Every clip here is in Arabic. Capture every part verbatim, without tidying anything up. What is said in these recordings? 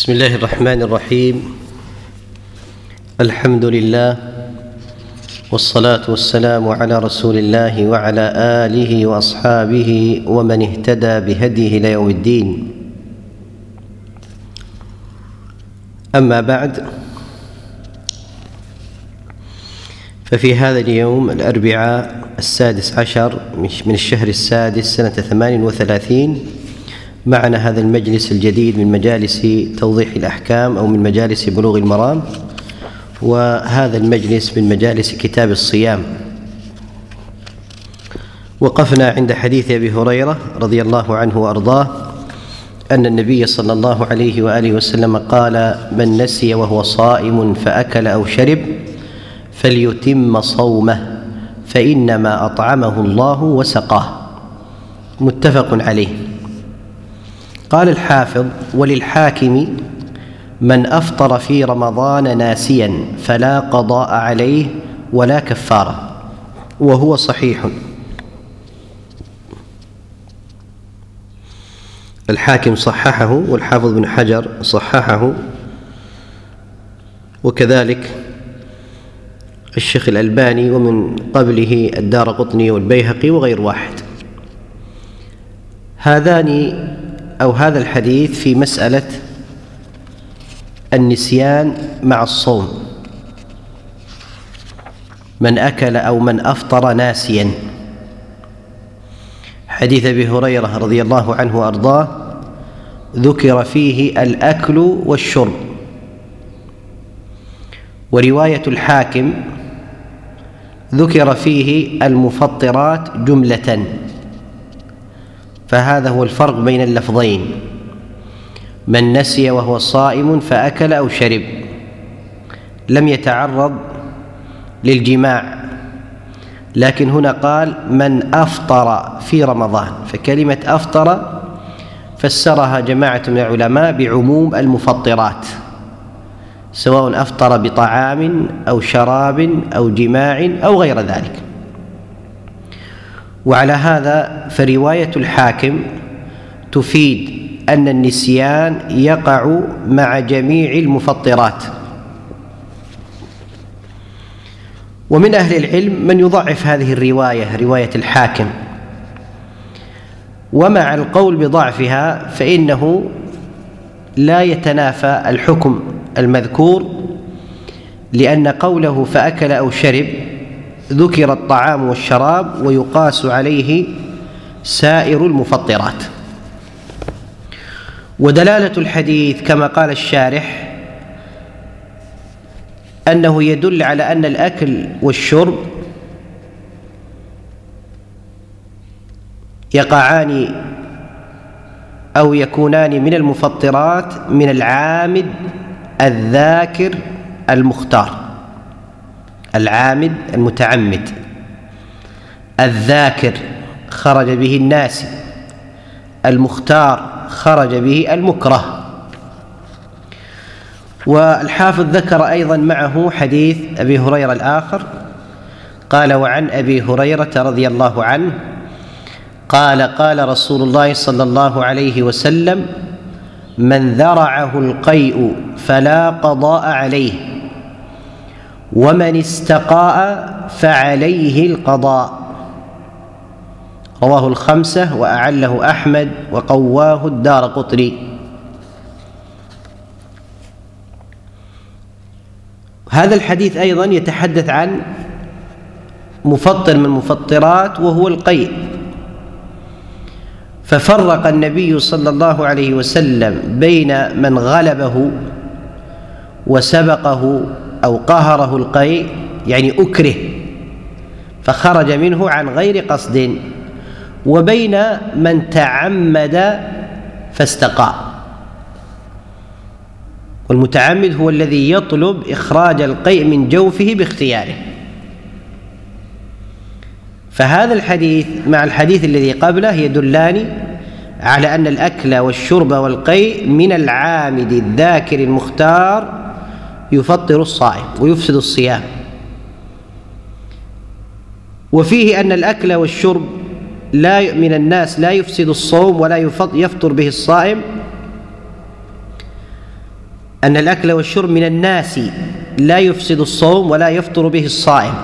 بسم الله الرحمن الرحيم. الحمد لله والصلاة والسلام على رسول الله وعلى آله وأصحابه ومن اهتدى بهديه إلى يوم الدين. أما بعد، ففي هذا اليوم الأربعاء السادس عشر من الشهر السادس سنة ثمان وثلاثين معنا هذا المجلس الجديد من مجالس توضيح الأحكام أو من مجالس بلوغ المرام، وهذا المجلس من مجالس كتاب الصيام. وقفنا عند حديث أبي هريرة رضي الله عنه وأرضاه أن النبي صلى الله عليه وآله وسلم قال: من نسي وهو صائم فأكل أو شرب فليتم صومه فإنما أطعمه الله وسقاه. متفق عليه. قال الحافظ: وللحاكم: من أفطر في رمضان ناسيا فلا قضاء عليه ولا كفارة، وهو صحيح. الحاكم صححه، والحافظ بن حجر صححه، وكذلك الشيخ الألباني، ومن قبله الدارقطني والبيهقي وغير واحد. هذان أو هذا الحديث في مسألة النسيان مع الصوم، من أكل أو من أفطر ناسيا. حديث أبي هريرة رضي الله عنه وأرضاه ذكر فيه الأكل والشرب، ورواية الحاكم ذكر فيه المفطرات جملة، فهذا هو الفرق بين اللفظين: من نسي وهو صائم فأكل أو شرب، لم يتعرض للجماع، لكن هنا قال من أفطر في رمضان، فكلمة أفطر فسرها جماعة من العلماء بعموم المفطرات، سواء أفطر بطعام أو شراب أو جماع أو غير ذلك. وعلى هذا فرواية الحاكم تفيد أن النسيان يقع مع جميع المفطرات. ومن أهل العلم من يضعف هذه الرواية، رواية الحاكم، ومع القول بضعفها فإنه لا يتنافى الحكم المذكور، لأن قوله فأكل أو شرب ذكر الطعام والشراب ويقاس عليه سائر المفطرات. ودلالة الحديث كما قال الشارح أنه يدل على أن الأكل والشرب يقعان أو يكونان من المفطرات من العامد الذاكر المختار. العامد المتعمد، الذاكر خرج به الناسي، المختار خرج به المكره. والحافظ ذكر أيضا معه حديث أبي هريرة الآخر، قال: وعن أبي هريرة رضي الله عنه قال: قال رسول الله صلى الله عليه وسلم: من ذرعه القيء فلا قضاء عليه، ومن استقاء فعليه القضاء. رواه الخمسة وأعله أحمد وقواه الدارقطني. هذا الحديث أيضا يتحدث عن مفطر من المفطرات وهو القيء، ففرق النبي صلى الله عليه وسلم بين من غلبه وسبقه أو قهره القيء، يعني أكره فخرج منه عن غير قصد، وبين من تعمد فاستقاء. والمتعمد هو الذي يطلب إخراج القيء من جوفه باختياره. فهذا الحديث مع الحديث الذي قبله يدلان على أن الأكل والشرب والقيء من العامد الذاكر المختار يفطر الصائم ويفسد الصيام. وفيه أن الأكل والشرب لا من الناس لا يفسد الصوم ولا يفطر به الصائم، أن الأكل والشرب من الناس لا يفسد الصوم ولا يفطر به الصائم.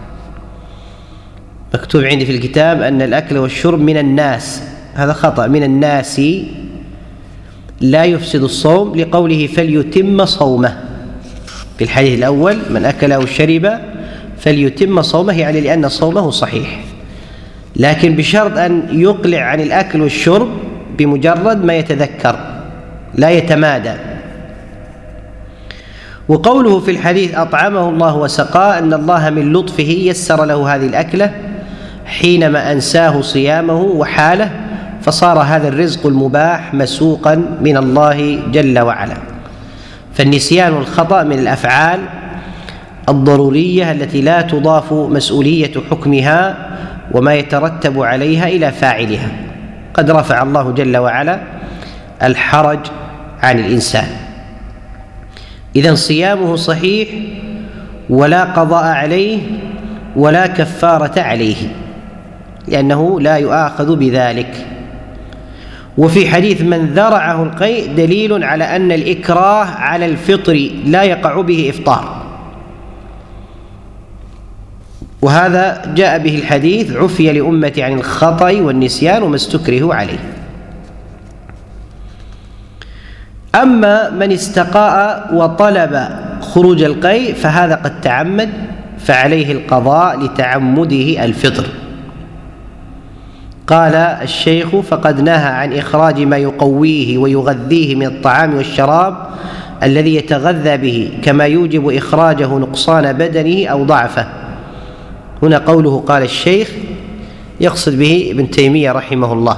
مكتوب عندي في الكتاب أن الأكل والشرب من الناس، هذا خطأ، من الناس لا يفسد الصوم، لقوله فليتم صومه في الحديث الأول: من أكل أو شرب فليتم صومه، يعني لأن صومه صحيح، لكن بشرط أن يقلع عن الأكل والشرب بمجرد ما يتذكر، لا يتمادى. وقوله في الحديث أطعمه الله وسقاه، أن الله من لطفه يسر له هذه الأكلة حينما أنساه صيامه وحاله، فصار هذا الرزق المباح مسوقا من الله جل وعلا. فالنسيان والخطأ من الأفعال الضرورية التي لا تضاف مسؤولية حكمها وما يترتب عليها إلى فاعلها، قد رفع الله جل وعلا الحرج عن الإنسان. إذن صيامه صحيح ولا قضاء عليه ولا كفارة عليه، لأنه لا يؤاخذ بذلك. وفي حديث من ذرعه القيء دليل على أن الإكراه على الفطر لا يقع به إفطار، وهذا جاء به الحديث: عفي لأمتي عن الخطأ والنسيان وما استكرهوا عليه. أما من استقاء وطلب خروج القيء فهذا قد تعمد، فعليه القضاء لتعمده الفطر. قال الشيخ: فقد نهى عن إخراج ما يقويه ويغذيه من الطعام والشراب الذي يتغذى به، كما يوجب إخراجه نقصان بدنه أو ضعفه. هنا قوله قال الشيخ يقصد به ابن تيمية رحمه الله.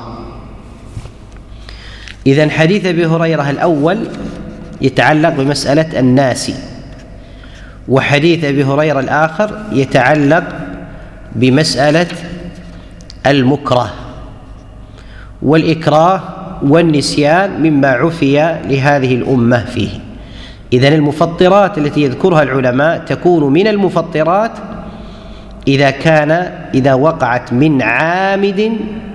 إذن حديث أبي هريرة الأول يتعلق بمسألة الناس، وحديث أبي هريرة الآخر يتعلق بمسألة المكره. والإكراه والنسيان مما عفي لهذه الأمة فيه. إذن المفطرات التي يذكرها العلماء تكون من المفطرات إذا كان إذا وقعت من عامد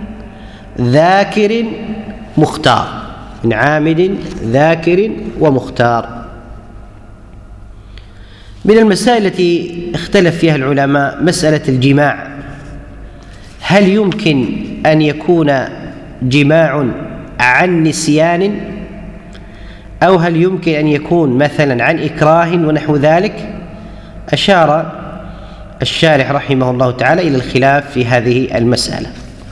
ذاكر مختار، من عامد ذاكر ومختار. من المسائل التي اختلف فيها العلماء مسألة الجماع، هل يمكن أن يكون جماع عن نسيان، أو هل يمكن أن يكون مثلا عن إكراه ونحو ذلك؟ أشار الشارح رحمه الله تعالى إلى الخلاف في هذه المسألة.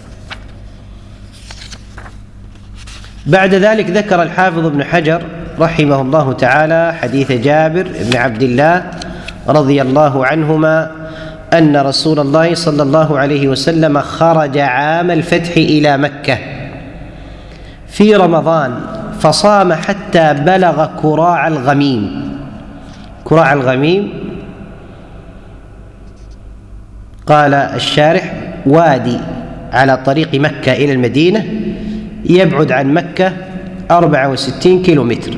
بعد ذلك ذكر الحافظ ابن حجر رحمه الله تعالى حديث جابر بن عبد الله رضي الله عنهما أن رسول الله صلى الله عليه وسلم خرج عام الفتح إلى مكة في رمضان فصام حتى بلغ كراع الغميم. كراع الغميم قال الشارح وادي على طريق مكة إلى المدينة يبعد عن مكة أربعة وستين كيلو متر،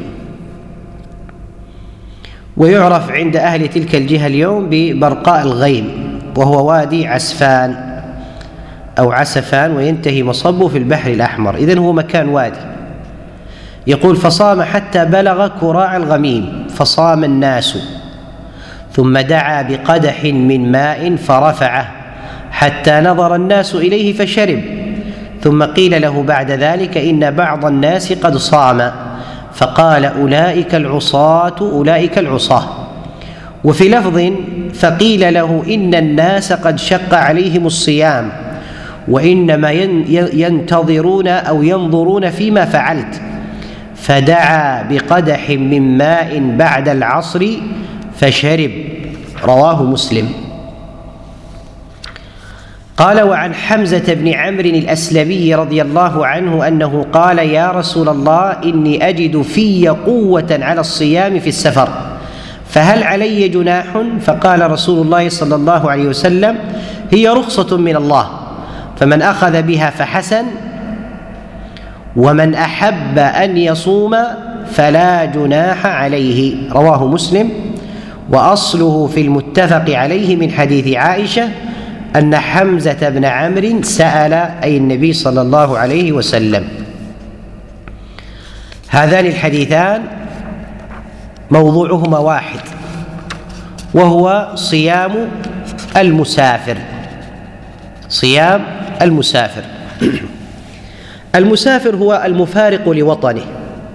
ويعرف عند أهل تلك الجهة اليوم ببرقاء الغيم، وهو وادي عسفان أو عسفان، وينتهي مصبه في البحر الأحمر. إذن هو مكان وادي. يقول فصام حتى بلغ كراع الغميم فصام الناس، ثم دعا بقدح من ماء فرفعه حتى نظر الناس إليه فشرب، ثم قيل له بعد ذلك إن بعض الناس قد صام، فقال أولئك العصاة أولئك العصاة. وفي لفظ فقيل له إن الناس قد شق عليهم الصيام وإنما ينتظرون أو ينظرون فيما فعلت، فدعا بقدح من ماء بعد العصر فشرب. رواه مسلم. قال وعن حمزة بن عمرو الأسلمي رضي الله عنه أنه قال يا رسول الله إني أجد في قوة على الصيام في السفر، فهل علي جناح؟ فقال رسول الله صلى الله عليه وسلم هي رخصة من الله، فمن أخذ بها فحسن، ومن أحب أن يصوم فلا جناح عليه. رواه مسلم. وأصله في المتفق عليه من حديث عائشة أن حمزة بن عمرو سأل أي النبي صلى الله عليه وسلم. هذان الحديثان موضوعهما واحد، وهو صيام المسافر. صيام المسافر. المسافر هو المفارق لوطنه،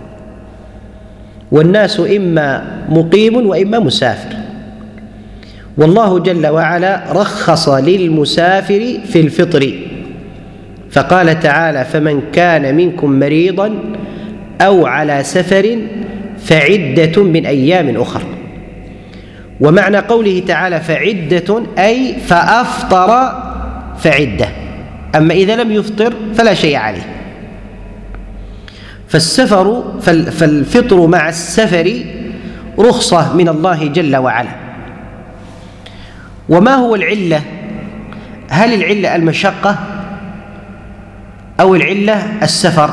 والناس إما مقيم وإما مسافر، والله جل وعلا رخص للمسافر في الفطر، فقال تعالى: فمن كان منكم مريضا أو على سفر فعدة من أيام أخر. ومعنى قوله تعالى فعدة أي فأفطر فعدة، أما إذا لم يفطر فلا شيء عليه. فالسفر فالفطر مع السفر رخصة من الله جل وعلا. وما هو العلة؟ هل العلة المشقة أو العلة السفر؟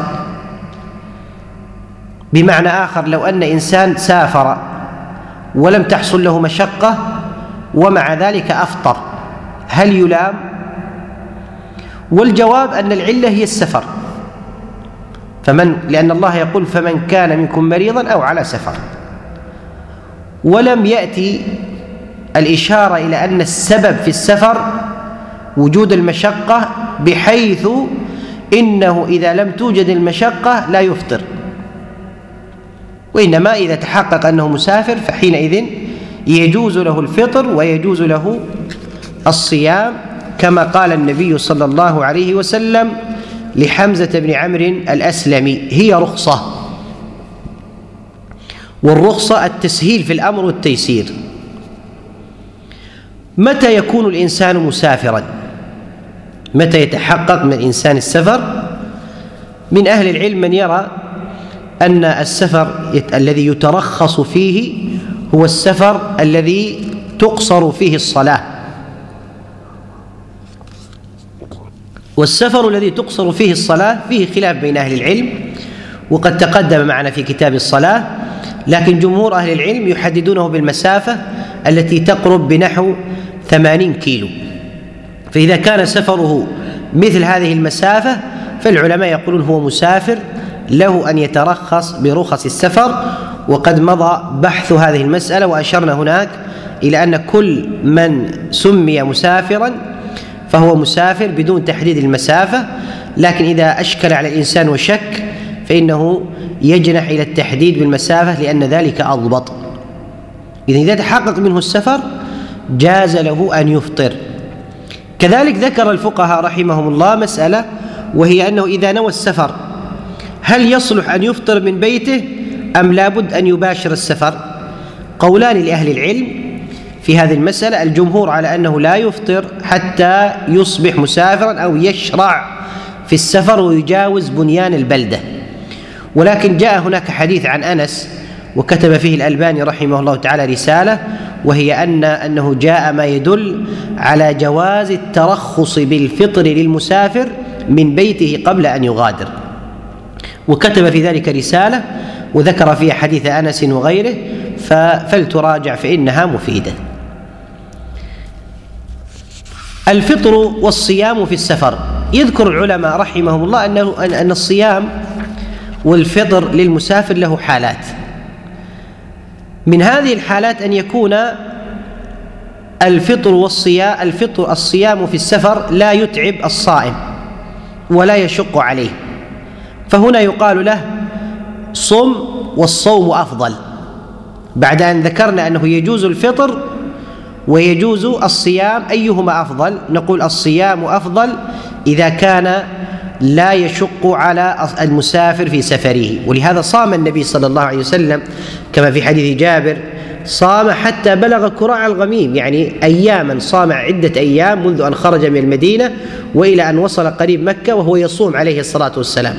بمعنى آخر، لو أن إنسان سافر ولم تحصل له مشقة ومع ذلك أفطر، هل يلام؟ والجواب أن العلة هي السفر، فمن لأن الله يقول: فمن كان منكم مريضا أو على سفر، ولم يأتي الإشارة إلى أن السبب في السفر وجود المشقة، بحيث إنه إذا لم توجد المشقة لا يفطر، وإنما إذا تحقق أنه مسافر فحينئذ يجوز له الفطر ويجوز له الصيام، كما قال النبي صلى الله عليه وسلم لحمزة بن عمرو الأسلمي: هي رخصة. والرخصة التسهيل في الأمر والتيسير. متى يكون الإنسان مسافرا؟ متى يتحقق من الإنسان السفر؟ من أهل العلم من يرى أن السفر الذي يترخص فيه هو السفر الذي تقصر فيه الصلاة، والسفر الذي تقصر فيه الصلاة فيه خلاف بين أهل العلم، وقد تقدم معنا في كتاب الصلاة، لكن جمهور أهل العلم يحددونه بالمسافة التي تقرب بنحو ثمانين كيلو. فإذا كان سفره مثل هذه المسافة فالعلماء يقولون هو مسافر، له أن يترخص برخص السفر. وقد مضى بحث هذه المسألة، وأشرنا هناك إلى أن كل من سمي مسافرا فهو مسافر بدون تحديد المسافة، لكن إذا أشكل على الإنسان وشك فإنه يجنح إلى التحديد بالمسافة، لأن ذلك أضبط. إذن إذا تحقق منه السفر جاز له أن يفطر. كذلك ذكر الفقهاء رحمهم الله مسألة، وهي أنه إذا نوى السفر هل يصلح أن يفطر من بيته أم لابد أن يباشر السفر؟ قولان لأهل العلم في هذه المسألة. الجمهور على أنه لا يفطر حتى يصبح مسافرا أو يشرع في السفر ويجاوز بنيان البلدة، ولكن جاء هناك حديث عن أنس وكتب فيه الألباني رحمه الله تعالى رسالة، وهي أن أنه جاء ما يدل على جواز الترخص بالفطر للمسافر من بيته قبل أن يغادر، وكتب في ذلك رسالة وذكر فيها حديث أنس وغيره، فلتراجع فإنها مفيدة. الفطر والصيام في السفر. يذكر العلماء رحمهم الله أنه أن الصيام والفطر للمسافر له حالات. من هذه الحالات أن يكون الفطر والصيام الفطر الصيام في السفر لا يتعب الصائم ولا يشق عليه، فهنا يقال له صم والصوم أفضل، بعد أن ذكرنا أنه يجوز الفطر ويجوز الصيام. أيهما أفضل؟ نقول الصيام أفضل إذا كان لا يشق على المسافر في سفره، ولهذا صام النبي صلى الله عليه وسلم كما في حديث جابر: صام حتى بلغ كراع الغميم، يعني أياما، صام عدة أيام منذ أن خرج من المدينة وإلى أن وصل قريب مكة وهو يصوم عليه الصلاة والسلام.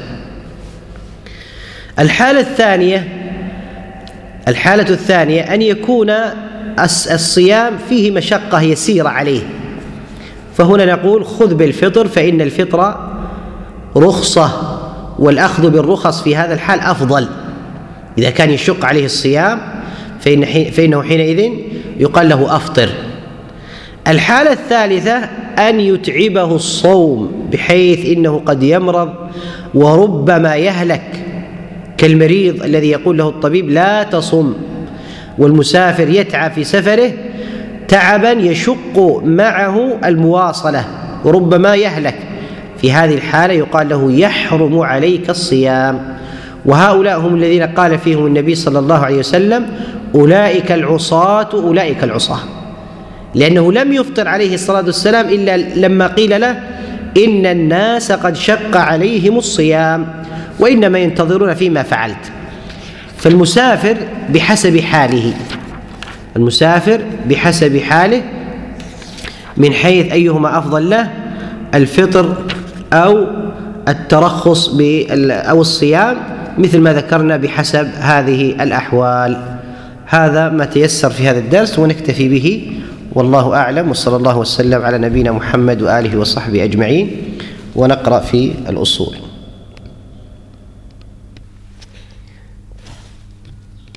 الحالة الثانية الحالة الثانية أن يكون الصيام فيه مشقة يسيرة عليه، فهنا نقول خذ بالفطر، فإن الفطر رخصة، والأخذ بالرخص في هذا الحال أفضل. إذا كان يشق عليه الصيام فإن فإنه حينئذ يقال له أفطر. الحالة الثالثة أن يتعبه الصوم بحيث إنه قد يمرض وربما يهلك، كالمريض الذي يقول له الطبيب لا تصم، والمسافر يتعب في سفره تعبا يشق معه المواصلة وربما يهلك، في هذه الحالة يقال له يحرم عليك الصيام. وهؤلاء هم الذين قال فيهم النبي صلى الله عليه وسلم أولئك العصاة أولئك العصاة، لأنه لم يفطر عليه الصلاة والسلام إلا لما قيل له إن الناس قد شق عليهم الصيام وإنما ينتظرون فيما فعلت. فالمسافر بحسب حاله، المسافر بحسب حاله من حيث أيهما أفضل له، الفطر أو الترخص أو الصيام، مثل ما ذكرنا بحسب هذه الأحوال. هذا ما تيسر في هذا الدرس ونكتفي به، والله أعلم، وصلى الله وسلم على نبينا محمد وآله وصحبه أجمعين. ونقرأ في الأصول.